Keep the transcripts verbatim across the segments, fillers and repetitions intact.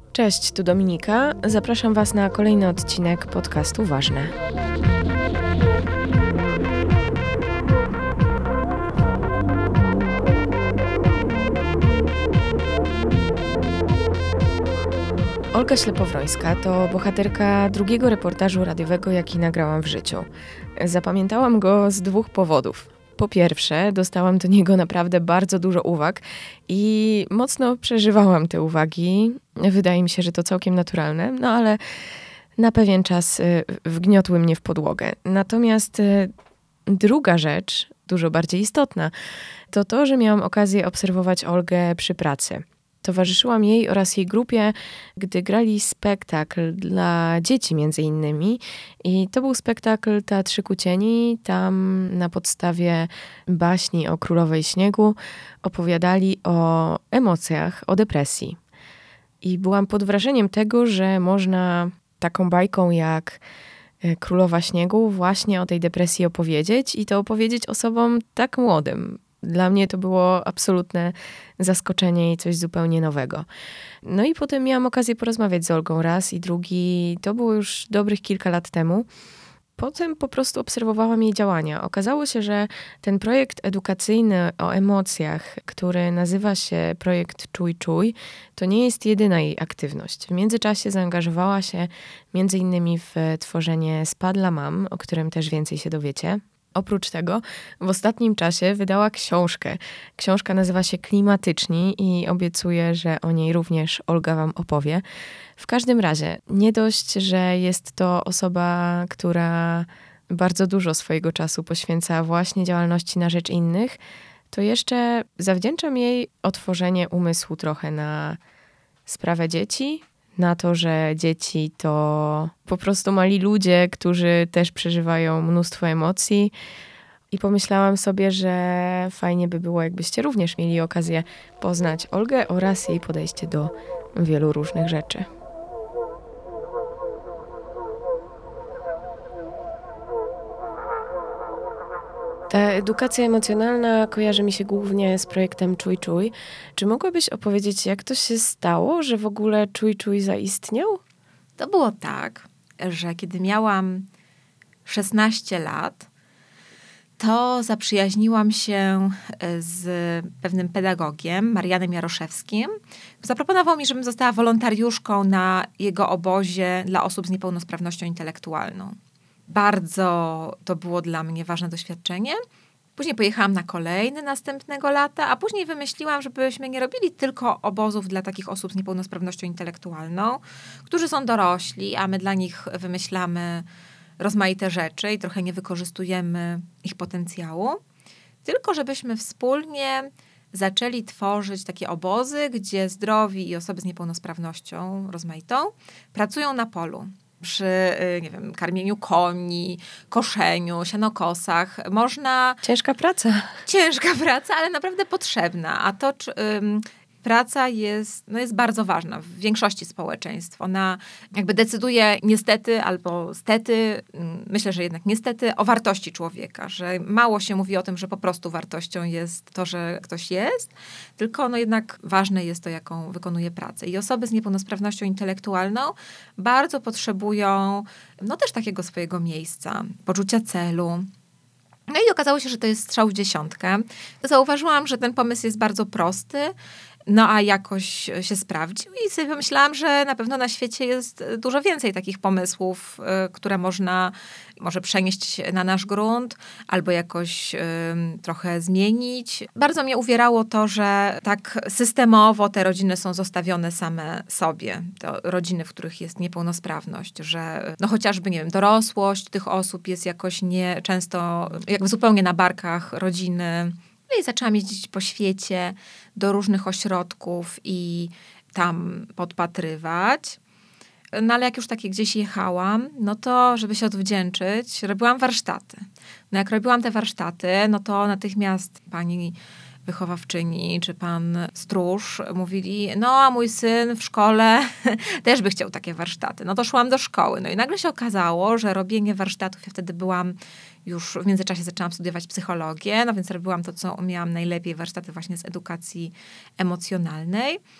Cześć, tu Dominika. Zapraszam Was na kolejny odcinek podcastu Ważne. Olga Ślepowrońska to bohaterka drugiego reportażu radiowego, jaki nagrałam w życiu. Zapamiętałam go z dwóch powodów. Po pierwsze, dostałam do niego naprawdę bardzo dużo uwag i mocno przeżywałam te uwagi. Wydaje mi się, że to całkiem naturalne, no ale na pewien czas wgniotły mnie w podłogę. Natomiast druga rzecz, dużo bardziej istotna, to to, że miałam okazję obserwować Olgę przy pracy. Towarzyszyłam jej oraz jej grupie, gdy grali spektakl dla dzieci między innymi. I to był spektakl Teatrzyku Cieni. Tam na podstawie baśni o Królowej Śniegu opowiadali o emocjach, o depresji. I byłam pod wrażeniem tego, że można taką bajką jak Królowa Śniegu właśnie o tej depresji opowiedzieć i to opowiedzieć osobom tak młodym. Dla mnie to było absolutne zaskoczenie i coś zupełnie nowego. No i potem miałam okazję porozmawiać z Olgą raz i drugi. To było już dobrych kilka lat temu. Potem po prostu obserwowałam jej działania. Okazało się, że ten projekt edukacyjny o emocjach, który nazywa się projekt Czuj Czuj, to nie jest jedyna jej aktywność. W międzyczasie zaangażowała się między innymi w tworzenie spa dla mam, o którym też więcej się dowiecie. Oprócz tego w ostatnim czasie wydała książkę. Książka nazywa się Klimatyczni i obiecuję, że o niej również Olga wam opowie. W każdym razie, nie dość, że jest to osoba, która bardzo dużo swojego czasu poświęca właśnie działalności na rzecz innych, to jeszcze zawdzięczam jej otworzenie umysłu trochę na sprawę dzieci, na to, że dzieci to po prostu mali ludzie, którzy też przeżywają mnóstwo emocji. I pomyślałam sobie, że fajnie by było, jakbyście również mieli okazję poznać Olgę oraz jej podejście do wielu różnych rzeczy. Ta edukacja emocjonalna kojarzy mi się głównie z projektem Czuj Czuj. Czy mogłabyś opowiedzieć, jak to się stało, że w ogóle Czuj Czuj zaistniał? To było tak, że kiedy miałam szesnaście lat, to zaprzyjaźniłam się z pewnym pedagogiem, Marianem Jaroszewskim. Zaproponował mi, żebym została wolontariuszką na jego obozie dla osób z niepełnosprawnością intelektualną. Bardzo to było dla mnie ważne doświadczenie. Później pojechałam na kolejny następnego lata, a później wymyśliłam, żebyśmy nie robili tylko obozów dla takich osób z niepełnosprawnością intelektualną, którzy są dorośli, a my dla nich wymyślamy rozmaite rzeczy i trochę nie wykorzystujemy ich potencjału. Tylko żebyśmy wspólnie zaczęli tworzyć takie obozy, gdzie zdrowi i osoby z niepełnosprawnością rozmaitą pracują na polu. Przy, nie wiem, karmieniu koni, koszeniu, sianokosach. Można... Ciężka praca. Ciężka praca, ale naprawdę potrzebna. A to ym, praca jest, no jest bardzo ważna w większości społeczeństw. Ona jakby decyduje niestety albo stety, myślę, że jednak niestety, o wartości człowieka. Że mało się mówi o tym, że po prostu wartością jest to, że ktoś jest, tylko no jednak ważne jest to, jaką wykonuje pracę. I osoby z niepełnosprawnością intelektualną bardzo potrzebują no też takiego swojego miejsca, poczucia celu. No i okazało się, że to jest strzał w dziesiątkę. Zauważyłam, że ten pomysł jest bardzo prosty, no a jakoś się sprawdził i sobie pomyślałam, że na pewno na świecie jest dużo więcej takich pomysłów, y, które można może przenieść na nasz grunt albo jakoś y, trochę zmienić. Bardzo mnie uwierało to, że tak systemowo te rodziny są zostawione same sobie. To rodziny, w których jest niepełnosprawność, że no chociażby, nie wiem, dorosłość tych osób jest jakoś nie często jakby zupełnie na barkach rodziny. No i zaczęłam jeździć po świecie do różnych ośrodków i tam podpatrywać. No ale jak już takie gdzieś jechałam, no to żeby się odwdzięczyć, robiłam warsztaty. No jak robiłam te warsztaty, no to natychmiast pani wychowawczyni czy pan stróż mówili, no a mój syn w szkole też by chciał takie warsztaty. No to szłam do szkoły. No i nagle się okazało, że robienie warsztatów, ja wtedy byłam już w międzyczasie zaczęłam studiować psychologię, no więc robiłam to, co umiałam najlepiej, warsztaty właśnie z edukacji emocjonalnej.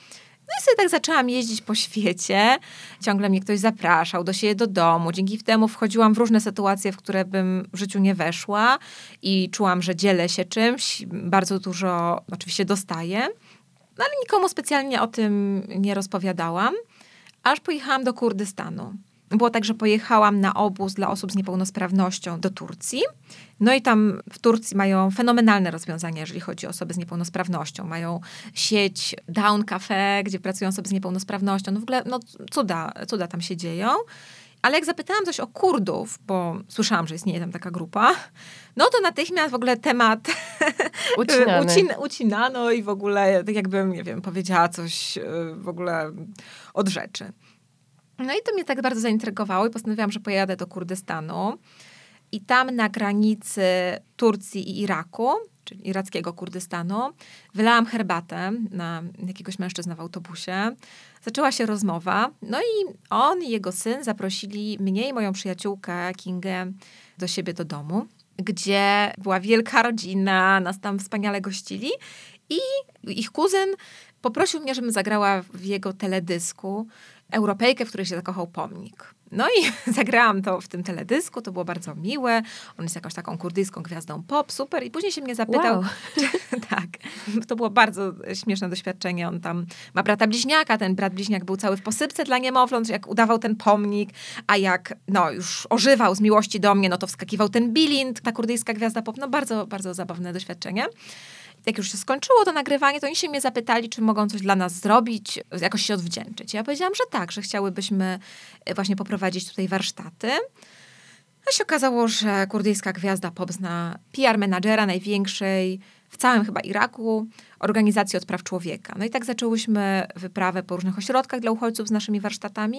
No i sobie tak zaczęłam jeździć po świecie. Ciągle mnie ktoś zapraszał do siebie do domu. Dzięki temu wchodziłam w różne sytuacje, w które bym w życiu nie weszła i czułam, że dzielę się czymś. Bardzo dużo oczywiście dostaję. No ale nikomu specjalnie o tym nie rozpowiadałam. Aż pojechałam do Kurdystanu. Było tak, że pojechałam na obóz dla osób z niepełnosprawnością do Turcji. No i tam w Turcji mają fenomenalne rozwiązania, jeżeli chodzi o osoby z niepełnosprawnością. Mają sieć Down Cafe, gdzie pracują osoby z niepełnosprawnością. No w ogóle no, cuda, cuda tam się dzieją. Ale jak zapytałam coś o Kurdów, bo słyszałam, że istnieje tam taka grupa, no to natychmiast w ogóle temat Ucinany. ucin, ucinano i w ogóle tak jakbym, nie wiem, powiedziała coś w ogóle od rzeczy. No i to mnie tak bardzo zaintrygowało i postanowiłam, że pojadę do Kurdystanu. I tam na granicy Turcji i Iraku, czyli irackiego Kurdystanu, wylałam herbatę na jakiegoś mężczyznę w autobusie. Zaczęła się rozmowa. No i on i jego syn zaprosili mnie i moją przyjaciółkę Kingę do siebie do domu, gdzie była wielka rodzina, nas tam wspaniale gościli. I ich kuzyn poprosił mnie, żebym zagrała w jego teledysku Europejkę, w której się zakochał pomnik. No i zagrałam to w tym teledysku, to było bardzo miłe. On jest jakąś taką kurdyjską gwiazdą pop, super. I później się mnie zapytał... Wow. Czy, tak, to było bardzo śmieszne doświadczenie. On tam ma brata bliźniaka, ten brat bliźniak był cały w posypce dla niemowląt, jak udawał ten pomnik, a jak no już ożywał z miłości do mnie, no to wskakiwał ten Bilind, ta kurdyjska gwiazda pop. No bardzo, bardzo zabawne doświadczenie. Jak już się skończyło to nagrywanie, to oni się mnie zapytali, czy mogą coś dla nas zrobić, jakoś się odwdzięczyć. Ja powiedziałam, że tak, że chciałybyśmy właśnie poprowadzić tutaj warsztaty. A się okazało, że kurdyjska gwiazda pop zna P R menadżera największej w całym chyba Iraku organizacji od praw człowieka. No i tak zaczęłyśmy wyprawę po różnych ośrodkach dla uchodźców z naszymi warsztatami.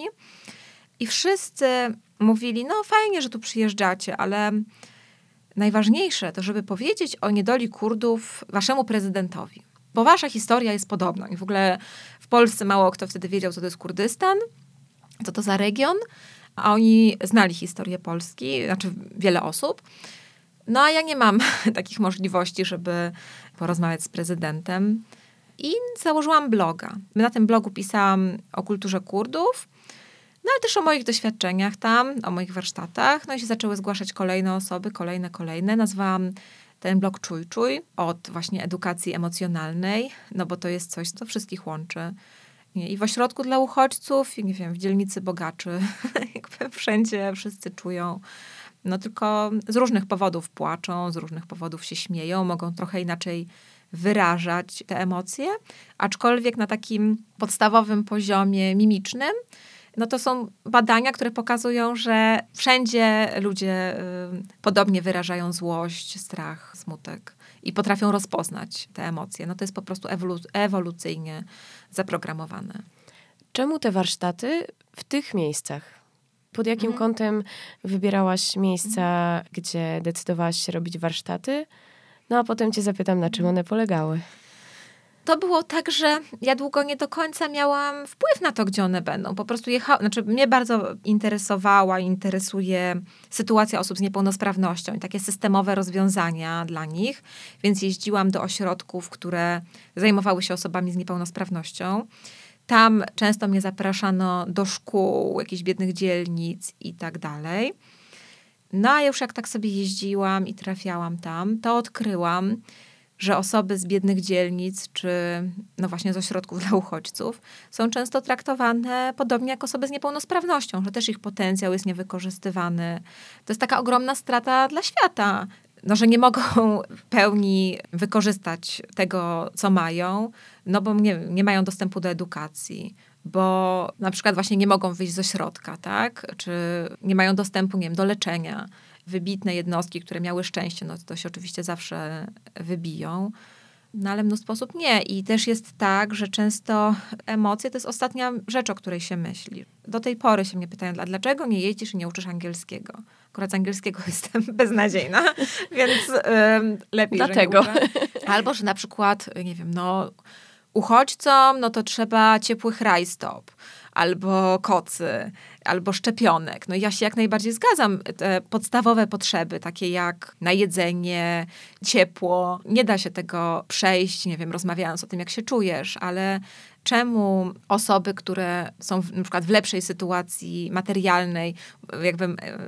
I wszyscy mówili, no fajnie, że tu przyjeżdżacie, ale... najważniejsze to, żeby powiedzieć o niedoli Kurdów waszemu prezydentowi. Bo wasza historia jest podobna. I w ogóle w Polsce mało kto wtedy wiedział, co to jest Kurdystan, co to za region, a oni znali historię Polski, znaczy wiele osób. No a ja nie mam takich możliwości, żeby porozmawiać z prezydentem. I założyłam bloga. Na tym blogu pisałam o kulturze Kurdów, no ale też o moich doświadczeniach tam, o moich warsztatach. No i się zaczęły zgłaszać kolejne osoby, kolejne, kolejne. Nazwałam ten blog Czuj Czuj od właśnie edukacji emocjonalnej, no bo to jest coś, co wszystkich łączy. I w ośrodku dla uchodźców, i nie wiem, w dzielnicy bogaczy, jakby wszędzie wszyscy czują. No tylko z różnych powodów płaczą, z różnych powodów się śmieją, mogą trochę inaczej wyrażać te emocje, aczkolwiek na takim podstawowym poziomie mimicznym, no to są badania, które pokazują, że wszędzie ludzie y, podobnie wyrażają złość, strach, smutek i potrafią rozpoznać te emocje. No to jest po prostu ewolu- ewolucyjnie zaprogramowane. Czemu te warsztaty w tych miejscach? Pod jakim Mhm. kątem wybierałaś miejsca, mhm. gdzie decydowałaś się robić warsztaty? No a potem cię zapytam, na czym one polegały. To było tak, że ja długo nie do końca miałam wpływ na to, gdzie one będą. Po prostu jechałam, znaczy mnie bardzo interesowała, interesuje sytuacja osób z niepełnosprawnością i takie systemowe rozwiązania dla nich, więc jeździłam do ośrodków, które zajmowały się osobami z niepełnosprawnością. Tam często mnie zapraszano do szkół, jakichś biednych dzielnic i tak dalej. No a już jak tak sobie jeździłam i trafiałam tam, to odkryłam, że osoby z biednych dzielnic, czy no właśnie z ośrodków dla uchodźców, są często traktowane podobnie jak osoby z niepełnosprawnością, że też ich potencjał jest niewykorzystywany. To jest taka ogromna strata dla świata, no, że nie mogą w pełni wykorzystać tego, co mają, no bo nie, nie mają dostępu do edukacji, bo na przykład właśnie nie mogą wyjść z ośrodka, tak? Czy nie mają dostępu, nie wiem, do leczenia. Wybitne jednostki, które miały szczęście, no to się oczywiście zawsze wybiją, no ale mnóstwo osób nie. I też jest tak, że często emocje to jest ostatnia rzecz, o której się myśli. Do tej pory się mnie pytają, a dlaczego nie jeździsz i nie uczysz angielskiego? Akurat z angielskiego jestem beznadziejna, więc ym, lepiej, Dlatego. że nie uczę. Albo, że na przykład, nie wiem, no uchodźcom, no to trzeba ciepłych rajstop, albo kocy, albo szczepionek. No i ja się jak najbardziej zgadzam. Te podstawowe potrzeby, takie jak najedzenie, ciepło, nie da się tego przejść, nie wiem, rozmawiając o tym, jak się czujesz, ale czemu osoby, które są w, na przykład w lepszej sytuacji materialnej, jakby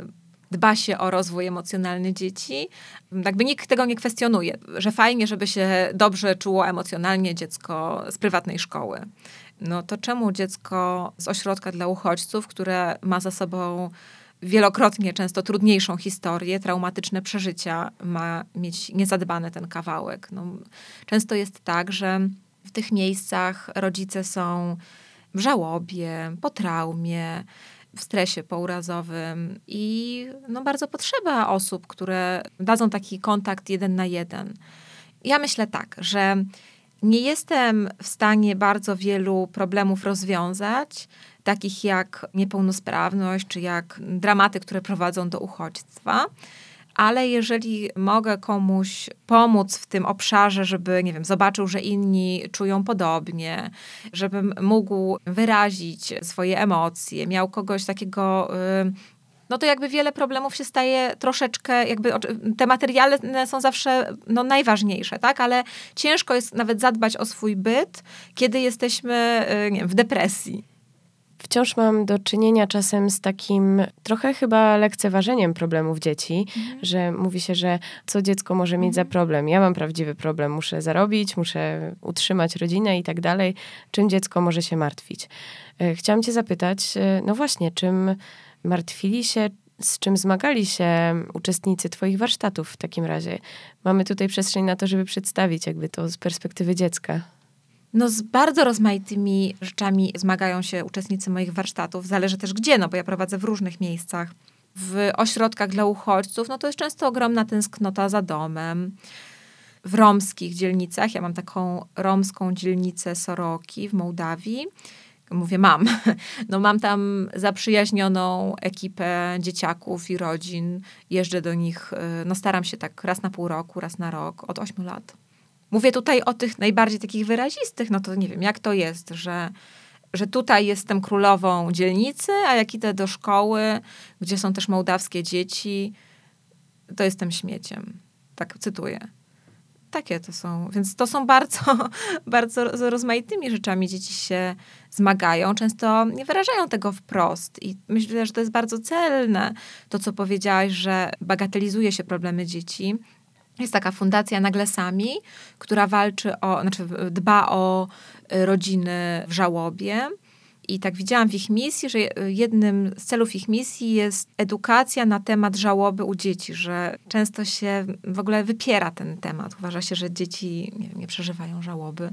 dba się o rozwój emocjonalny dzieci, jakby nikt tego nie kwestionuje, że fajnie, żeby się dobrze czuło emocjonalnie dziecko z prywatnej szkoły. No to czemu dziecko z ośrodka dla uchodźców, które ma za sobą wielokrotnie często trudniejszą historię, traumatyczne przeżycia, ma mieć niezadbany ten kawałek? No, często jest tak, że w tych miejscach rodzice są w żałobie, po traumie, w stresie pourazowym i no, bardzo potrzeba osób, które dadzą taki kontakt jeden na jeden. Ja myślę tak, że nie jestem w stanie bardzo wielu problemów rozwiązać, takich jak niepełnosprawność, czy jak dramaty, które prowadzą do uchodźstwa. Ale jeżeli mogę komuś pomóc w tym obszarze, żeby, nie wiem, zobaczył, że inni czują podobnie, żebym mógł wyrazić swoje emocje, miał kogoś takiego, no to jakby wiele problemów się staje troszeczkę, jakby te materialne są zawsze no, najważniejsze, tak? Ale ciężko jest nawet zadbać o swój byt, kiedy jesteśmy, nie wiem, w depresji. Wciąż mam do czynienia czasem z takim trochę chyba lekceważeniem problemów dzieci, mhm. że mówi się, że co dziecko może mieć mhm. za problem. Ja mam prawdziwy problem, muszę zarobić, muszę utrzymać rodzinę i tak dalej. Czym dziecko może się martwić? Chciałam cię zapytać, no właśnie, czym martwili się, z czym zmagali się uczestnicy twoich warsztatów w takim razie? Mamy tutaj przestrzeń na to, żeby przedstawić jakby to z perspektywy dziecka. No z bardzo rozmaitymi rzeczami zmagają się uczestnicy moich warsztatów. Zależy też gdzie, no bo ja prowadzę w różnych miejscach. W ośrodkach dla uchodźców, no to jest często ogromna tęsknota za domem. W romskich dzielnicach, ja mam taką romską dzielnicę Soroki w Mołdawii. Mówię mam. No mam tam zaprzyjaźnioną ekipę dzieciaków i rodzin. Jeżdżę do nich, no staram się tak raz na pół roku, raz na rok, od ośmiu lat. Mówię tutaj o tych najbardziej takich wyrazistych, no to nie wiem, jak to jest, że, że tutaj jestem królową dzielnicy, a jak idę do szkoły, gdzie są też mołdawskie dzieci, to jestem śmieciem. Tak cytuję. Takie to są. Więc to są bardzo, bardzo z rozmaitymi rzeczami dzieci się zmagają. Często nie wyrażają tego wprost. I myślę, że to jest bardzo celne, to co powiedziałaś, że bagatelizuje się problemy dzieci. Jest taka fundacja Naglesami, która walczy o, znaczy dba o rodziny w żałobie. I tak widziałam w ich misji, że jednym z celów ich misji jest edukacja na temat żałoby u dzieci, że często się w ogóle wypiera ten temat. Uważa się, że dzieci nie, nie przeżywają żałoby.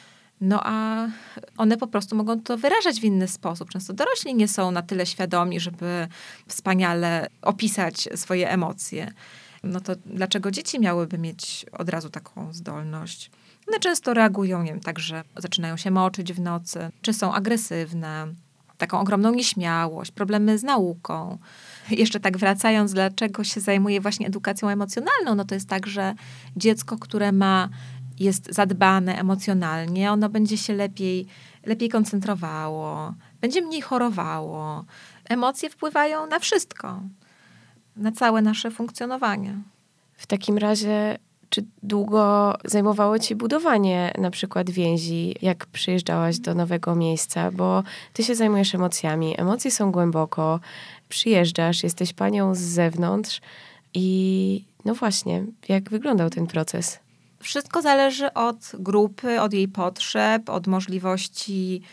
No a one po prostu mogą to wyrażać w inny sposób. Często dorośli nie są na tyle świadomi, żeby wspaniale opisać swoje emocje. No to dlaczego dzieci miałyby mieć od razu taką zdolność? One często reagują, nie wiem, tak, że zaczynają się moczyć w nocy, czy są agresywne, taką ogromną nieśmiałość, problemy z nauką. Jeszcze tak wracając, dlaczego się zajmuję właśnie edukacją emocjonalną, no to jest tak, że dziecko, które ma, jest zadbane emocjonalnie, ono będzie się lepiej, lepiej koncentrowało, będzie mniej chorowało. Emocje wpływają na wszystko. Na całe nasze funkcjonowanie. W takim razie, czy długo zajmowało ci budowanie na przykład więzi, jak przyjeżdżałaś do nowego miejsca? Bo ty się zajmujesz emocjami, emocje są głęboko, przyjeżdżasz, jesteś panią z zewnątrz i no właśnie, jak wyglądał ten proces? Wszystko zależy od grupy, od jej potrzeb, od możliwości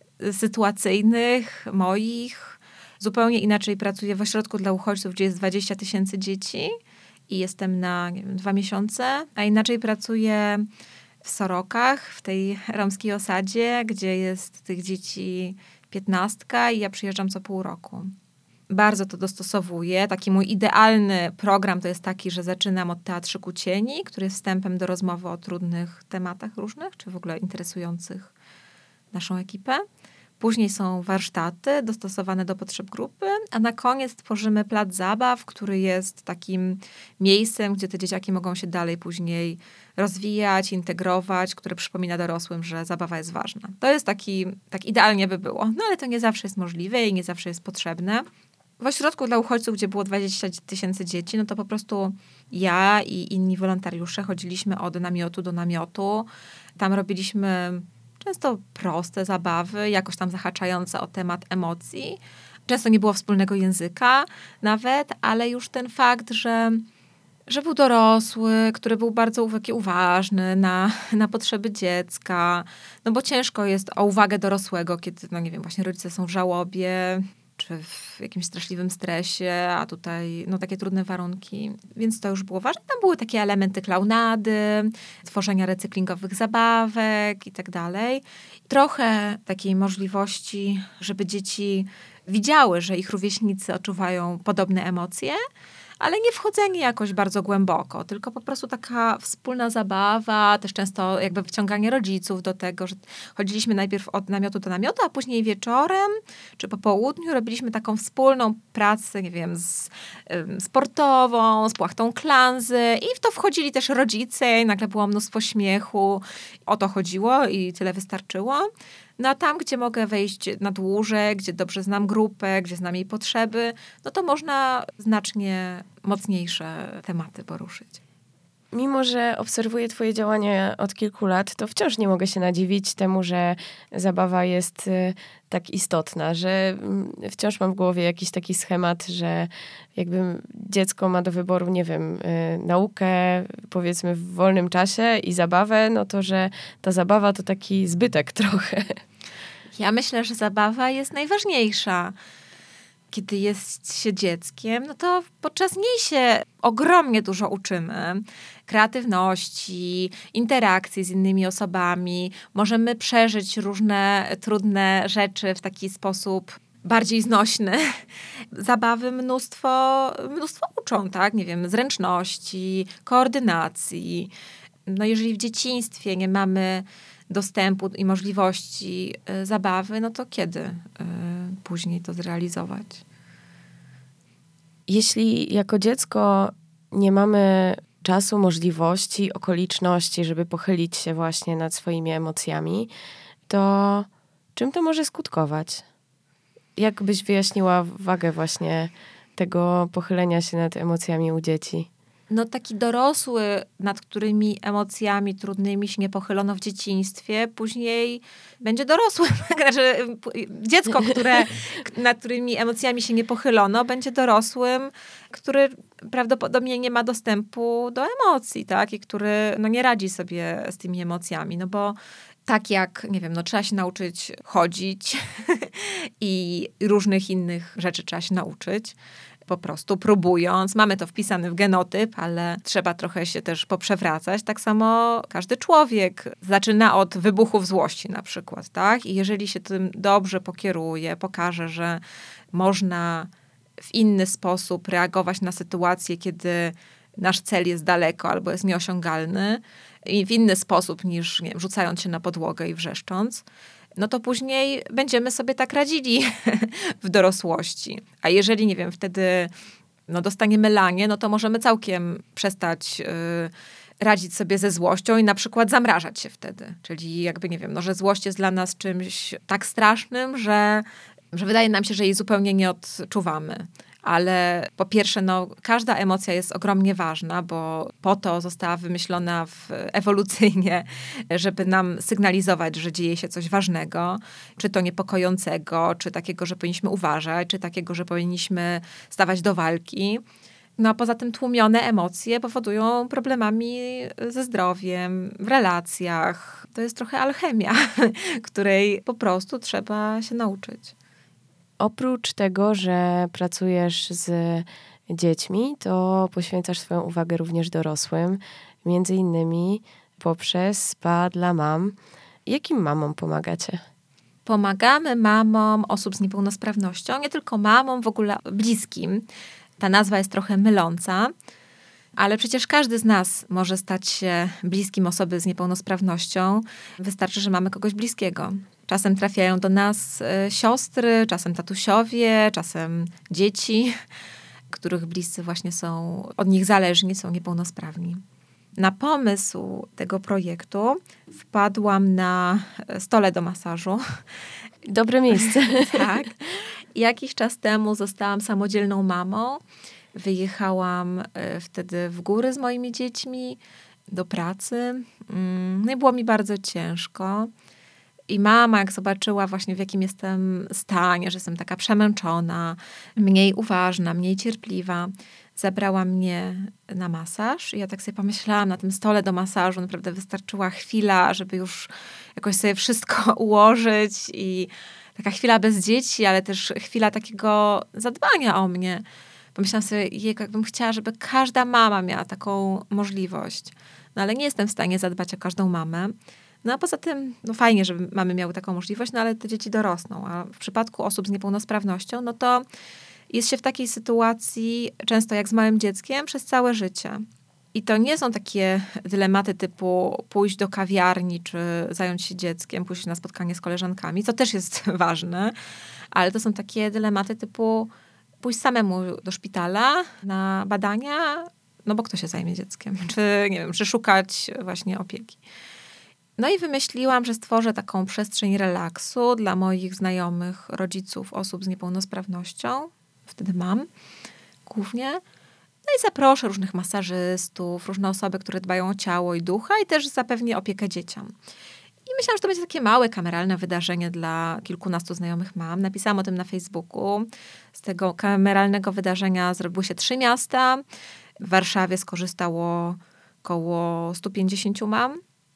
sytuacyjnych, moich. Zupełnie inaczej pracuję w ośrodku dla uchodźców, gdzie jest dwadzieścia tysięcy dzieci i jestem na nie wiem, dwa miesiące, a inaczej pracuję w Sorokach, w tej romskiej osadzie, gdzie jest tych dzieci piętnastka i ja przyjeżdżam co pół roku. Bardzo to dostosowuję. Taki mój idealny program to jest taki, że zaczynam od Teatrzyku Cieni, który jest wstępem do rozmowy o trudnych tematach różnych, czy w ogóle interesujących naszą ekipę. Później są warsztaty dostosowane do potrzeb grupy, a na koniec tworzymy plac zabaw, który jest takim miejscem, gdzie te dzieciaki mogą się dalej później rozwijać, integrować, które przypomina dorosłym, że zabawa jest ważna. To jest taki, tak idealnie by było. No ale to nie zawsze jest możliwe i nie zawsze jest potrzebne. W ośrodku dla uchodźców, gdzie było dwadzieścia tysięcy dzieci, no to po prostu ja i inni wolontariusze chodziliśmy od namiotu do namiotu. Tam robiliśmy często proste zabawy, jakoś tam zahaczające o temat emocji. Często nie było wspólnego języka nawet, ale już ten fakt, że, że był dorosły, który był bardzo taki uważny na, na potrzeby dziecka. No bo ciężko jest o uwagę dorosłego, kiedy, no nie wiem, właśnie rodzice są w żałobie, czy w jakimś straszliwym stresie, a tutaj no takie trudne warunki. Więc to już było ważne. Tam były takie elementy klaunady, tworzenia recyklingowych zabawek i tak dalej. Trochę takiej możliwości, żeby dzieci widziały, że ich rówieśnicy odczuwają podobne emocje, ale nie wchodzenie jakoś bardzo głęboko, tylko po prostu taka wspólna zabawa, też często jakby wciąganie rodziców do tego, że chodziliśmy najpierw od namiotu do namiotu, a później wieczorem czy po południu robiliśmy taką wspólną pracę, nie wiem, z, y, sportową, z płachtą klanzy i w to wchodzili też rodzice i nagle było mnóstwo śmiechu. O to chodziło i tyle wystarczyło. No a tam, gdzie mogę wejść na dłużej, gdzie dobrze znam grupę, gdzie znam jej potrzeby, no to można znacznie mocniejsze tematy poruszyć. Mimo że obserwuję twoje działania od kilku lat, to wciąż nie mogę się nadziwić temu, że zabawa jest y, tak istotna, że y, wciąż mam w głowie jakiś taki schemat, że jakby dziecko ma do wyboru, nie wiem, y, naukę, powiedzmy w wolnym czasie i zabawę, no to, że ta zabawa to taki zbytek trochę. Ja myślę, że zabawa jest najważniejsza. Kiedy jest się dzieckiem, no to podczas niej się ogromnie dużo uczymy. Kreatywności, interakcji z innymi osobami. Możemy przeżyć różne trudne rzeczy w taki sposób bardziej znośny. Zabawy mnóstwo, mnóstwo uczą, tak? Nie wiem, zręczności, koordynacji. No jeżeli w dzieciństwie nie mamy dostępu i możliwości y, zabawy, no to kiedy y, później to zrealizować? Jeśli jako dziecko nie mamy czasu, możliwości, okoliczności, żeby pochylić się właśnie nad swoimi emocjami, to czym to może skutkować? Jak byś wyjaśniła wagę właśnie tego pochylenia się nad emocjami u dzieci? No taki dorosły, nad którymi emocjami trudnymi się nie pochylono w dzieciństwie, później będzie dorosłym. Znaczy, dziecko, które, nad którymi emocjami się nie pochylono, będzie dorosłym, który prawdopodobnie nie ma dostępu do emocji, tak? I który no, nie radzi sobie z tymi emocjami, no bo tak jak, nie wiem, no trzeba się nauczyć chodzić i różnych innych rzeczy trzeba się nauczyć. Po prostu próbując. Mamy to wpisane w genotyp, ale trzeba trochę się też poprzewracać. Tak samo każdy człowiek zaczyna od wybuchów złości na przykład, tak? I jeżeli się tym dobrze pokieruje, pokaże, że można w inny sposób reagować na sytuację, kiedy nasz cel jest daleko albo jest nieosiągalny i w inny sposób niż, nie wiem, rzucając się na podłogę i wrzeszcząc, no to później będziemy sobie tak radzili w dorosłości. A jeżeli, nie wiem, wtedy no, dostaniemy lanie, no to możemy całkiem przestać yy, radzić sobie ze złością i na przykład zamrażać się wtedy. Czyli jakby, nie wiem, no, że złość jest dla nas czymś tak strasznym, że, że wydaje nam się, że jej zupełnie nie odczuwamy. Ale po pierwsze, no, każda emocja jest ogromnie ważna, bo po to została wymyślona w, ewolucyjnie, żeby nam sygnalizować, że dzieje się coś ważnego, czy to niepokojącego, czy takiego, że powinniśmy uważać, czy takiego, że powinniśmy stawać do walki. No a poza tym tłumione emocje powodują problemami ze zdrowiem, w relacjach. To jest trochę alchemia, której po prostu trzeba się nauczyć. Oprócz tego, że pracujesz z dziećmi, to poświęcasz swoją uwagę również dorosłym, między innymi poprzez spa dla mam. Jakim mamom pomagacie? Pomagamy mamom osób z niepełnosprawnością, nie tylko mamom, w ogóle bliskim. Ta nazwa jest trochę myląca, ale przecież każdy z nas może stać się bliskim osoby z niepełnosprawnością. Wystarczy, że mamy kogoś bliskiego. Czasem trafiają do nas y, siostry, czasem tatusiowie, czasem dzieci, których bliscy właśnie są od nich zależni, są niepełnosprawni. Na pomysł tego projektu wpadłam na stole do masażu. Dobre miejsce. Tak. Jakiś czas temu zostałam samodzielną mamą. Wyjechałam y, wtedy w góry z moimi dziećmi do pracy. No i było mi bardzo ciężko. I mama, jak zobaczyła właśnie w jakim jestem stanie, że jestem taka przemęczona, mniej uważna, mniej cierpliwa, zabrała mnie na masaż. I ja tak sobie pomyślałam, na tym stole do masażu naprawdę wystarczyła chwila, żeby już jakoś sobie wszystko ułożyć i taka chwila bez dzieci, ale też chwila takiego zadbania o mnie. Pomyślałam sobie, jejku, jakbym chciała, żeby każda mama miała taką możliwość. No ale nie jestem w stanie zadbać o każdą mamę. No a poza tym, no fajnie, żeby mamy miały taką możliwość, no ale te dzieci dorosną. A w przypadku osób z niepełnosprawnością, no to jest się w takiej sytuacji często jak z małym dzieckiem przez całe życie. I to nie są takie dylematy typu pójść do kawiarni, czy zająć się dzieckiem, pójść na spotkanie z koleżankami, co też jest ważne, ale to są takie dylematy typu pójść samemu do szpitala na badania, no bo kto się zajmie dzieckiem? Czy, nie wiem, czy szukać właśnie opieki. No i wymyśliłam, że stworzę taką przestrzeń relaksu dla moich znajomych, rodziców, osób z niepełnosprawnością. Wtedy mam głównie. No i zaproszę różnych masażystów, różne osoby, które dbają o ciało i ducha i też zapewnię opiekę dzieciom. I myślałam, że to będzie takie małe, kameralne wydarzenie dla kilkunastu znajomych mam. Napisałam o tym na Facebooku. Z tego kameralnego wydarzenia zrobiły się trzy miasta. W Warszawie skorzystało około stu pięćdziesięciu mam,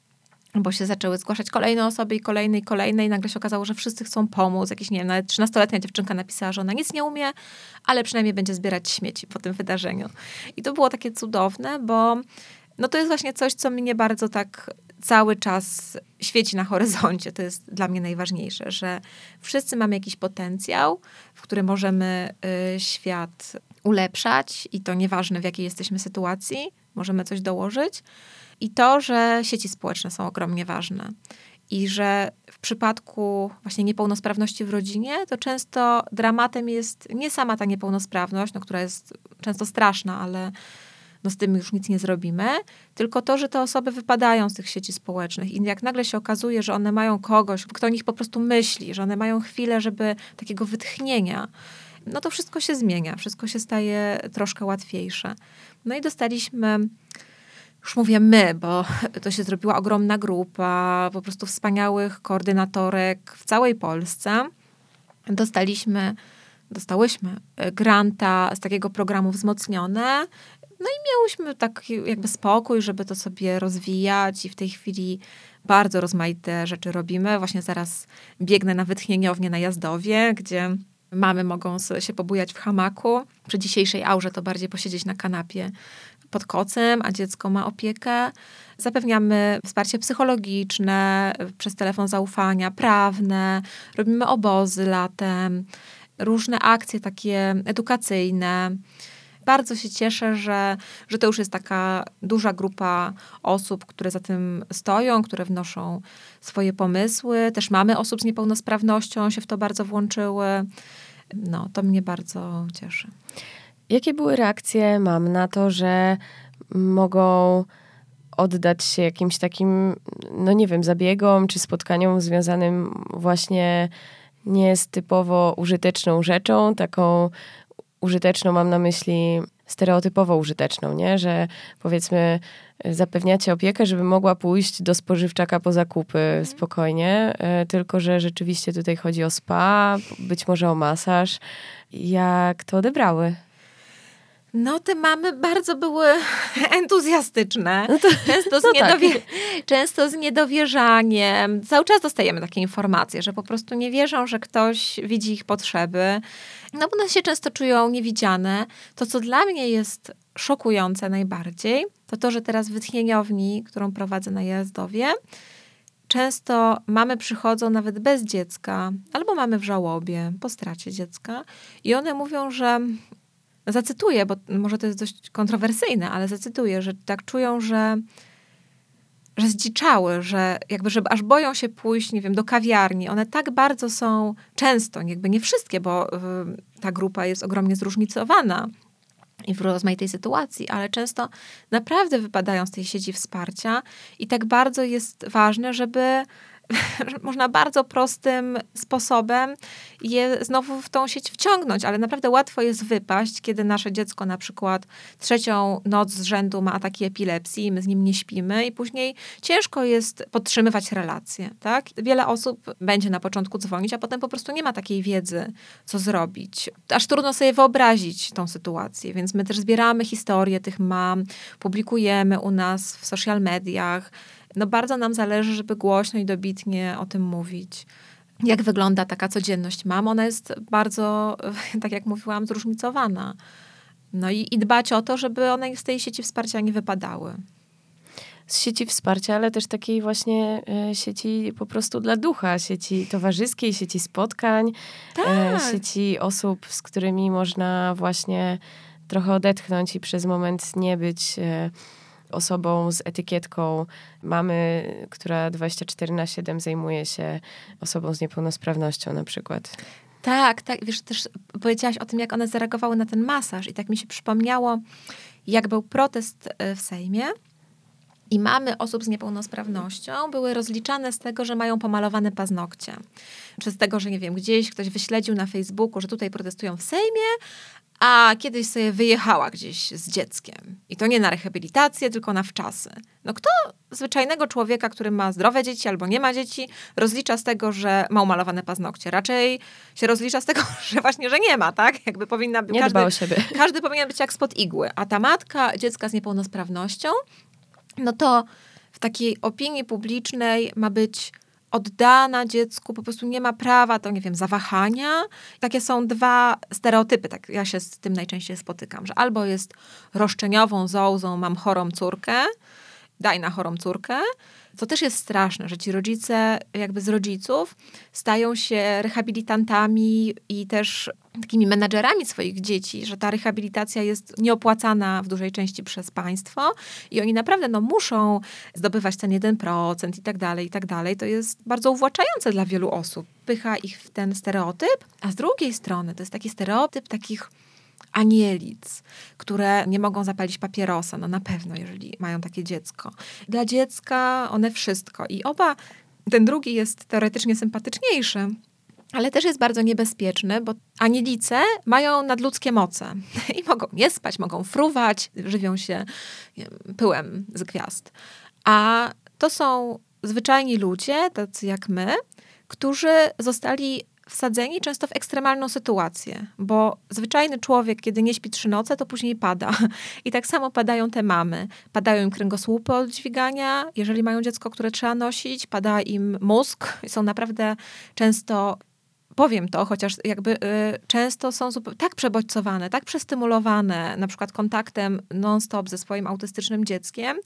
bo się zaczęły zgłaszać kolejne osoby i kolejne i kolejne i nagle się okazało, że wszyscy chcą pomóc. Jakiś, nie wiem, nawet trzynastoletnia dziewczynka napisała, że ona nic nie umie, ale przynajmniej będzie zbierać śmieci po tym wydarzeniu. I to było takie cudowne, bo no to jest właśnie coś, co mnie bardzo tak cały czas świeci na horyzoncie. To jest dla mnie najważniejsze, że wszyscy mamy jakiś potencjał, w którym możemy y, świat ulepszać i to nieważne w jakiej jesteśmy sytuacji, możemy coś dołożyć. I to, że sieci społeczne są ogromnie ważne. I że w przypadku właśnie niepełnosprawności w rodzinie, to często dramatem jest nie sama ta niepełnosprawność, no, która jest często straszna, ale no, z tym już nic nie zrobimy, tylko to, że te osoby wypadają z tych sieci społecznych i jak nagle się okazuje, że one mają kogoś, kto o nich po prostu myśli, że one mają chwilę, żeby takiego wytchnienia, no to wszystko się zmienia, wszystko się staje troszkę łatwiejsze. No i dostaliśmy... Już mówię my, bo to się zrobiła ogromna grupa po prostu wspaniałych koordynatorek w całej Polsce. Dostaliśmy, dostałyśmy granta z takiego programu Wzmocnione. No i miałyśmy taki jakby spokój, żeby to sobie rozwijać i w tej chwili bardzo rozmaite rzeczy robimy. Właśnie zaraz biegnę na wytchnieniownię na Jazdowie, gdzie mamy mogą się pobujać w hamaku. Przy dzisiejszej aurze to bardziej posiedzieć na kanapie pod kocem, a dziecko ma opiekę. Zapewniamy wsparcie psychologiczne przez telefon zaufania, prawne. Robimy obozy latem, różne akcje takie edukacyjne. Bardzo się cieszę, że, że to już jest taka duża grupa osób, które za tym stoją, które wnoszą swoje pomysły. Też mamy osób z niepełnosprawnością się w to bardzo włączyły. No, to mnie bardzo cieszy. Jakie były reakcje mam na to, że mogą oddać się jakimś takim, no nie wiem, zabiegom czy spotkaniom związanym właśnie nie z typowo użyteczną rzeczą, taką użyteczną mam na myśli stereotypowo użyteczną, nie? Że powiedzmy zapewniacie opiekę, żeby mogła pójść do spożywczaka po zakupy mhm. spokojnie, tylko że rzeczywiście tutaj chodzi o spa, być może o masaż. Jak to odebrały? No, te mamy bardzo były entuzjastyczne. No to, często, z no niedowier- tak. często z niedowierzaniem. Cały czas dostajemy takie informacje, że po prostu nie wierzą, że ktoś widzi ich potrzeby. No bo one się często czują niewidziane. To, co dla mnie jest szokujące najbardziej, to to, że teraz w wytchnieniowni, którą prowadzę na Jazdowie, często mamy przychodzą nawet bez dziecka, albo mamy w żałobie po stracie dziecka i one mówią, że zacytuję, bo może to jest dość kontrowersyjne, ale zacytuję, że tak czują, że że zdziczały, że jakby, żeby aż boją się pójść, nie wiem, do kawiarni. One tak bardzo są często, jakby nie wszystkie, bo y, ta grupa jest ogromnie zróżnicowana i w rozmaitej sytuacji, ale często naprawdę wypadają z tej sieci wsparcia i tak bardzo jest ważne, żeby można bardzo prostym sposobem je znowu w tą sieć wciągnąć, ale naprawdę łatwo jest wypaść, kiedy nasze dziecko na przykład trzecią noc z rzędu ma ataki epilepsji, my z nim nie śpimy i później ciężko jest podtrzymywać relacje, tak? Wiele osób będzie na początku dzwonić, a potem po prostu nie ma takiej wiedzy, co zrobić. Aż trudno sobie wyobrazić tą sytuację, więc my też zbieramy historie tych mam, publikujemy u nas w social mediach. No bardzo nam zależy, żeby głośno i dobitnie o tym mówić. Jak wygląda taka codzienność mam? Ona jest bardzo, tak jak mówiłam, zróżnicowana. No i, i dbać o to, żeby one z tej sieci wsparcia nie wypadały. Z sieci wsparcia, ale też takiej właśnie e, sieci po prostu dla ducha, sieci towarzyskiej, sieci spotkań, Tak. e, sieci osób, z którymi można właśnie trochę odetchnąć i przez moment nie być e, osobą z etykietką mamy, która dwadzieścia cztery na siedem zajmuje się osobą z niepełnosprawnością na przykład. Tak, tak. Wiesz, też powiedziałaś o tym, jak one zareagowały na ten masaż i tak mi się przypomniało, jak był protest w Sejmie i mamy osób z niepełnosprawnością były rozliczane z tego, że mają pomalowane paznokcie. Czy z tego, że nie wiem, gdzieś ktoś wyśledził na Facebooku, że tutaj protestują w Sejmie, a kiedyś sobie wyjechała gdzieś z dzieckiem. I to nie na rehabilitację, tylko na wczasy. No kto zwyczajnego człowieka, który ma zdrowe dzieci albo nie ma dzieci, rozlicza z tego, że ma umalowane paznokcie? Raczej się rozlicza z tego, że właśnie, że nie ma, tak? Jakby powinna być... Nie każdy, dba o siebie. Każdy powinien być jak spod igły. A ta matka dziecka z niepełnosprawnością, no to w takiej opinii publicznej ma być oddana dziecku, po prostu nie ma prawa do, nie wiem, zawahania. Takie są dwa stereotypy, tak ja się z tym najczęściej spotykam, że albo jest roszczeniową zołzą, mam chorą córkę, daj na chorą córkę. To też jest straszne, że ci rodzice jakby z rodziców stają się rehabilitantami i też takimi menadżerami swoich dzieci, że ta rehabilitacja jest nieopłacana w dużej części przez państwo i oni naprawdę no, muszą zdobywać ten jeden procent i tak dalej, i tak dalej. To jest bardzo uwłaczające dla wielu osób. Pycha ich w ten stereotyp, a z drugiej strony to jest taki stereotyp takich anielic, które nie mogą zapalić papierosa, no na pewno, jeżeli mają takie dziecko. Dla dziecka one wszystko. I oba, ten drugi jest teoretycznie sympatyczniejszy, ale też jest bardzo niebezpieczny, bo anielice mają nadludzkie moce i mogą nie spać, mogą fruwać, żywią się nie wiem, pyłem z gwiazd. A to są zwyczajni ludzie, tacy jak my, którzy zostali wsadzeni często w ekstremalną sytuację, bo zwyczajny człowiek, kiedy nie śpi trzy noce, to później pada. I tak samo padają te mamy. Padają im kręgosłupy od dźwigania, jeżeli mają dziecko, które trzeba nosić, pada im mózg. Są naprawdę często, powiem to, chociaż jakby y, często są zupełnie tak przebodźcowane, tak przestymulowane, na przykład kontaktem non-stop ze swoim autystycznym dzieckiem,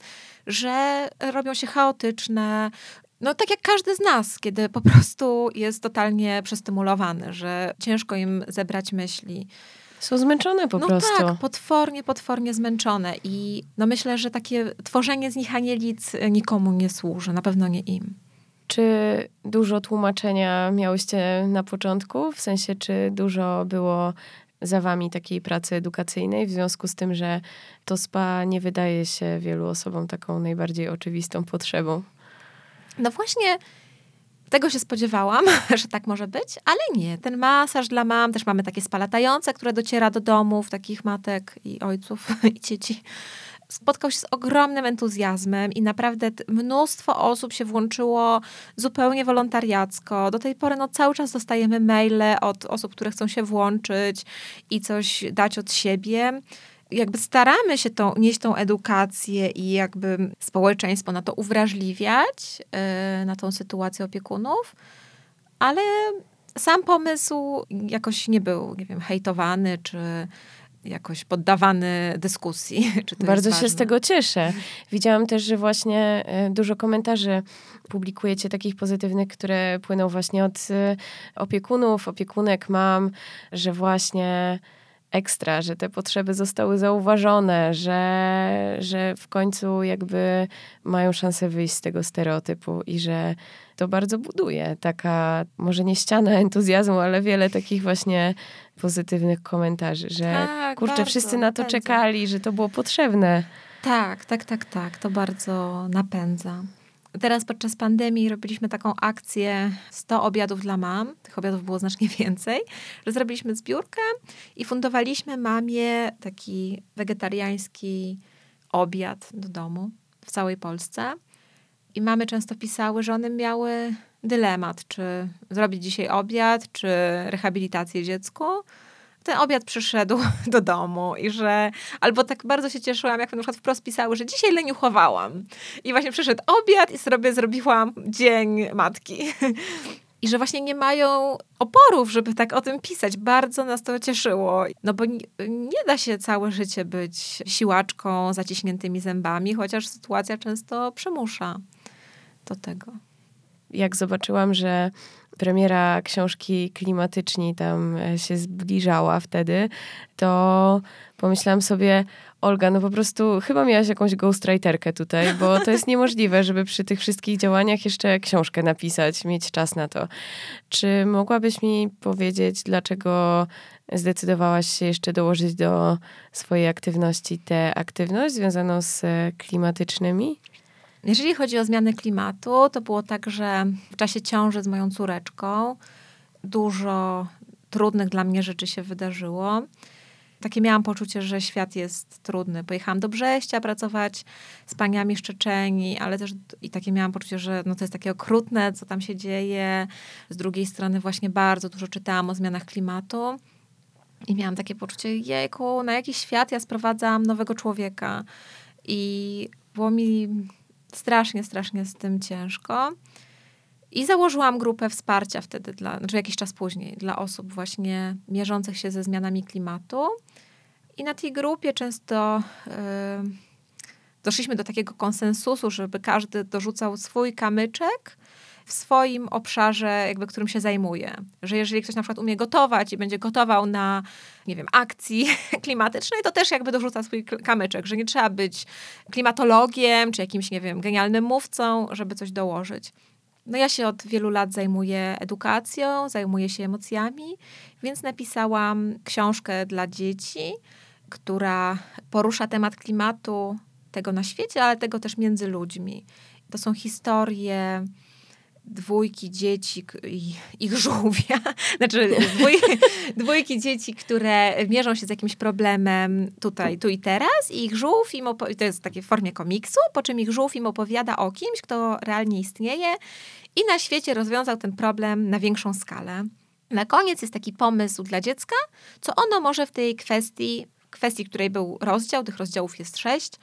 że robią się chaotyczne. No tak jak każdy z nas, kiedy po prostu jest totalnie przestymulowany, że ciężko im zebrać myśli. Są zmęczone po no prostu. No tak, potwornie, potwornie zmęczone. I no myślę, że takie tworzenie z nich anielic nikomu nie służy, na pewno nie im. Czy dużo tłumaczenia miałyście na początku? W sensie, czy dużo było za wami takiej pracy edukacyjnej, w związku z tym, że to spa nie wydaje się wielu osobom taką najbardziej oczywistą potrzebą? No właśnie tego się spodziewałam, że tak może być, ale nie. Ten masaż dla mam, też mamy takie spa latające, które dociera do domów takich matek i ojców i dzieci. Spotkał się z ogromnym entuzjazmem i naprawdę mnóstwo osób się włączyło zupełnie wolontariacko. Do tej pory no, cały czas dostajemy maile od osób, które chcą się włączyć i coś dać od siebie. Jakby staramy się tą, nieść tą edukację i jakby społeczeństwo na to uwrażliwiać, yy, na tą sytuację opiekunów, ale sam pomysł jakoś nie był, nie wiem, hejtowany, czy jakoś poddawany dyskusji. Czy to Bardzo jest się ważne. z tego cieszę. Widziałam też, że właśnie dużo komentarzy publikujecie takich pozytywnych, które płyną właśnie od opiekunów, opiekunek mam, że właśnie ekstra, że te potrzeby zostały zauważone, że, że w końcu jakby mają szansę wyjść z tego stereotypu i że to bardzo buduje. Taka, może nie ściana entuzjazmu, ale wiele takich właśnie pozytywnych komentarzy, że Tak, kurczę, bardzo wszyscy na to napędza. czekali, że to było potrzebne. Tak, tak, tak, tak. To bardzo napędza. Teraz podczas pandemii robiliśmy taką akcję sto obiadów dla mam. Tych obiadów było znacznie więcej. Że zrobiliśmy zbiórkę i fundowaliśmy mamie taki wegetariański obiad do domu w całej Polsce. I mamy często pisały, że one miały dylemat, czy zrobić dzisiaj obiad, czy rehabilitację dziecku. Ten obiad przyszedł do domu i że, albo tak bardzo się cieszyłam, jak na przykład wprost pisały, że dzisiaj leniuchowałam. I właśnie przyszedł obiad i sobie zrobiłam dzień matki. I że właśnie nie mają oporów, żeby tak o tym pisać. Bardzo nas to cieszyło. No bo nie, nie da się całe życie być siłaczką, zaciśniętymi zębami, chociaż sytuacja często przymusza do tego. Jak zobaczyłam, że premiera książki Klimatyczni tam się zbliżała wtedy, to pomyślałam sobie, Olga, no po prostu chyba miałaś jakąś ghostwriterkę tutaj, bo to jest niemożliwe, żeby przy tych wszystkich działaniach jeszcze książkę napisać, mieć czas na to. Czy mogłabyś mi powiedzieć, dlaczego zdecydowałaś się jeszcze dołożyć do swojej aktywności tę aktywność związaną z klimatycznymi? Jeżeli chodzi o zmianę klimatu, to było tak, że w czasie ciąży z moją córeczką dużo trudnych dla mnie rzeczy się wydarzyło. Takie miałam poczucie, że świat jest trudny. Pojechałam do Brześcia pracować z paniami z Czeczenii, ale też i takie miałam poczucie, że no to jest takie okrutne, co tam się dzieje. Z drugiej strony właśnie bardzo dużo czytałam o zmianach klimatu i miałam takie poczucie, jejku, na jaki świat ja sprowadzam nowego człowieka. I było mi strasznie, strasznie z tym ciężko. I założyłam grupę wsparcia wtedy, dla, znaczy jakiś czas później, dla osób właśnie mierzących się ze zmianami klimatu. I na tej grupie często yy, doszliśmy do takiego konsensusu, żeby każdy dorzucał swój kamyczek w swoim obszarze, jakby którym się zajmuje. Że jeżeli ktoś na przykład umie gotować i będzie gotował na, nie wiem, akcji klimatycznej, to też jakby dorzuca swój kamyczek, że nie trzeba być klimatologiem czy jakimś, nie wiem, genialnym mówcą, żeby coś dołożyć. No ja się od wielu lat zajmuję edukacją, zajmuję się emocjami, więc napisałam książkę dla dzieci, która porusza temat klimatu, tego na świecie, ale tego też między ludźmi. To są historie dwójki dzieci i ich żółwia, znaczy dwój, dwójki dzieci, które mierzą się z jakimś problemem tutaj, tu i teraz i ich żółw im opowiada, to jest takie w formie komiksu, po czym ich żółw im opowiada o kimś, kto realnie istnieje i na świecie rozwiązał ten problem na większą skalę. Na koniec jest taki pomysł dla dziecka, co ono może w tej kwestii, kwestii, której był rozdział, tych rozdziałów jest sześć,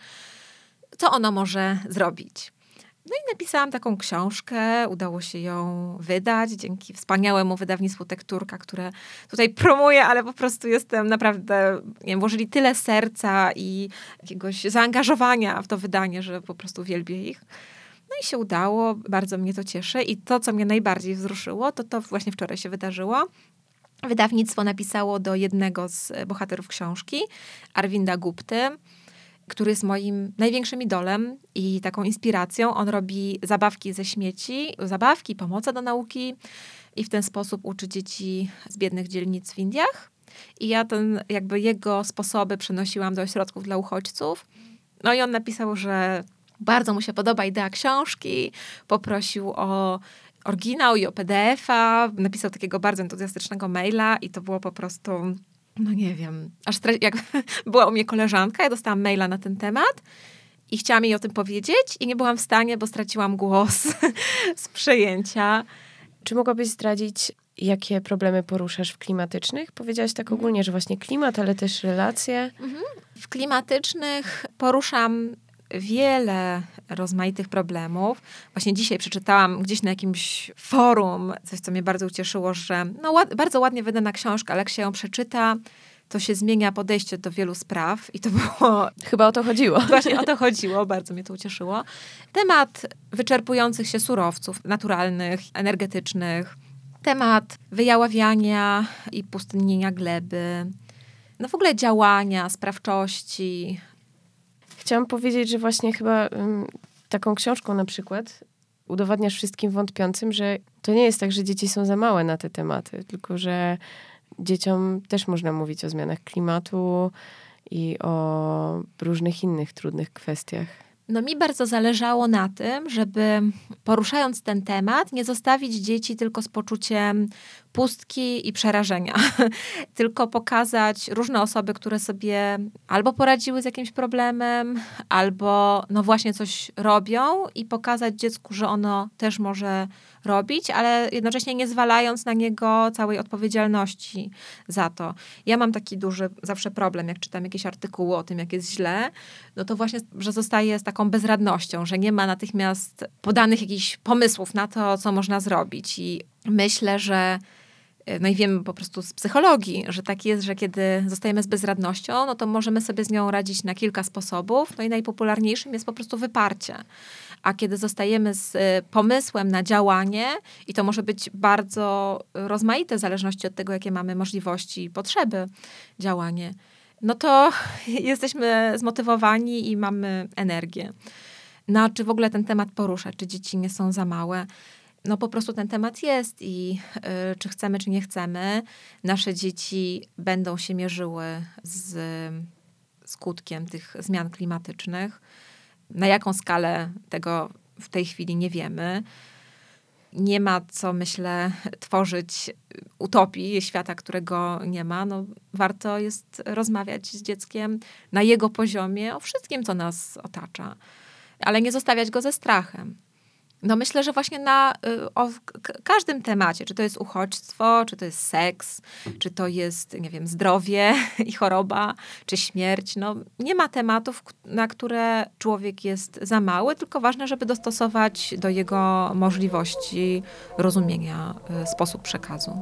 co ono może zrobić. No i napisałam taką książkę, udało się ją wydać dzięki wspaniałemu wydawnictwu Tekturka, które tutaj promuję, ale po prostu jestem naprawdę, nie wiem, włożyli tyle serca i jakiegoś zaangażowania w to wydanie, że po prostu wielbię ich. No i się udało, bardzo mnie to cieszy i to, co mnie najbardziej wzruszyło, to to właśnie wczoraj się wydarzyło. Wydawnictwo napisało do jednego z bohaterów książki, Arvinda Gupty, który jest moim największym idolem i taką inspiracją. On robi zabawki ze śmieci, zabawki, pomoce do nauki i w ten sposób uczy dzieci z biednych dzielnic w Indiach. I ja ten, jakby jego sposoby przenosiłam do ośrodków dla uchodźców. No i on napisał, że bardzo mu się podoba idea książki, poprosił o oryginał i o P D F-a, napisał takiego bardzo entuzjastycznego maila i to było po prostu... No nie wiem, aż stra- jak była u mnie koleżanka, ja dostałam maila na ten temat i chciałam jej o tym powiedzieć i nie byłam w stanie, bo straciłam głos z przejęcia. Czy mogłabyś zdradzić, jakie problemy poruszasz w klimatycznych? Powiedziałaś tak ogólnie, że właśnie klimat, ale też relacje. Mhm. W klimatycznych poruszam wiele rozmaitych problemów. Właśnie dzisiaj przeczytałam gdzieś na jakimś forum coś, co mnie bardzo ucieszyło, że no, ład, bardzo ładnie wydana książka, ale jak się ją przeczyta, to się zmienia podejście do wielu spraw i to było... Chyba o to chodziło. Właśnie o to chodziło, bardzo mnie to ucieszyło. Temat wyczerpujących się surowców naturalnych, energetycznych, temat wyjaławiania i pustynnienia gleby, no w ogóle działania, sprawczości. Chciałam powiedzieć, że właśnie chyba ym, taką książką na przykład udowadniasz wszystkim wątpiącym, że to nie jest tak, że dzieci są za małe na te tematy, tylko że dzieciom też można mówić o zmianach klimatu i o różnych innych trudnych kwestiach. No mi bardzo zależało na tym, żeby poruszając ten temat, nie zostawić dzieci tylko z poczuciem pustki i przerażenia. Tylko pokazać różne osoby, które sobie albo poradziły z jakimś problemem, albo no właśnie coś robią i pokazać dziecku, że ono też może robić, ale jednocześnie nie zwalając na niego całej odpowiedzialności za to. Ja mam taki duży zawsze problem, jak czytam jakieś artykuły o tym, jak jest źle, no to właśnie, że zostaję z taką bezradnością, że nie ma natychmiast podanych jakichś pomysłów na to, co można zrobić. I myślę, że no i wiem po prostu z psychologii, że tak jest, że kiedy zostajemy z bezradnością, no to możemy sobie z nią radzić na kilka sposobów. No i najpopularniejszym jest po prostu wyparcie. A kiedy zostajemy z pomysłem na działanie, i to może być bardzo rozmaite w zależności od tego, jakie mamy możliwości i potrzeby działanie, no to jesteśmy zmotywowani i mamy energię. No a czy w ogóle ten temat porusza? Czy dzieci nie są za małe? No po prostu ten temat jest i y, czy chcemy, czy nie chcemy, nasze dzieci będą się mierzyły z skutkiem tych zmian klimatycznych. Na jaką skalę tego w tej chwili nie wiemy. Nie ma co, myślę, tworzyć utopii, świata, którego nie ma. No, warto jest rozmawiać z dzieckiem na jego poziomie o wszystkim, co nas otacza, ale nie zostawiać go ze strachem. No myślę, że właśnie na o k- każdym temacie, czy to jest uchodźstwo, czy to jest seks, czy to jest, nie wiem, zdrowie i choroba, czy śmierć, no nie ma tematów, na które człowiek jest za mały, tylko ważne, żeby dostosować do jego możliwości rozumienia sposób przekazu.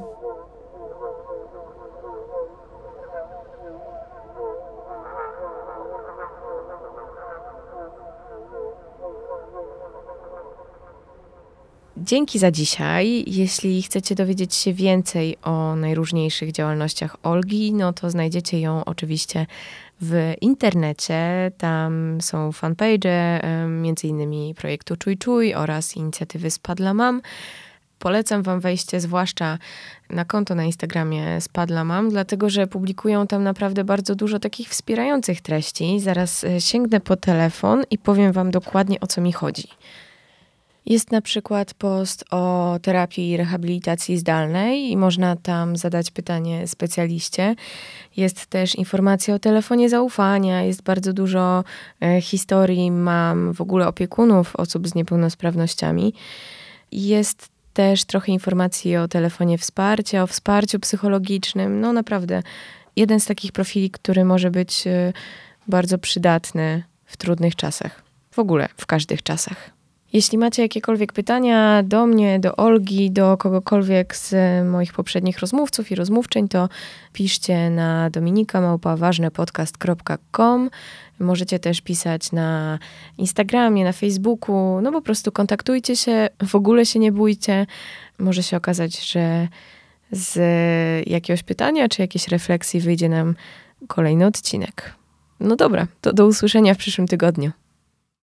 Dzięki za dzisiaj. Jeśli chcecie dowiedzieć się więcej o najróżniejszych działalnościach Olgi, no to znajdziecie ją oczywiście w internecie. Tam są fanpage, między innymi projektu Czuj Czuj oraz inicjatywy Spadla Mam. Polecam wam wejście zwłaszcza na konto na Instagramie Spadla Mam, dlatego że publikują tam naprawdę bardzo dużo takich wspierających treści. Zaraz sięgnę po telefon i powiem wam dokładnie, o co mi chodzi. Jest na przykład post o terapii i rehabilitacji zdalnej i można tam zadać pytanie specjaliście. Jest też informacja o telefonie zaufania, jest bardzo dużo e, historii mam, w ogóle opiekunów osób z niepełnosprawnościami. Jest też trochę informacji o telefonie wsparcia, o wsparciu psychologicznym. No naprawdę, jeden z takich profili, który może być e, bardzo przydatny w trudnych czasach. W ogóle w każdych czasach. Jeśli macie jakiekolwiek pytania do mnie, do Olgi, do kogokolwiek z moich poprzednich rozmówców i rozmówczyń, to piszcie na dominika małpa ważnepodcast kropka com. Możecie też pisać na Instagramie, na Facebooku. No po prostu kontaktujcie się, w ogóle się nie bójcie. Może się okazać, że z jakiegoś pytania czy jakiejś refleksji wyjdzie nam kolejny odcinek. No dobra, to do usłyszenia w przyszłym tygodniu.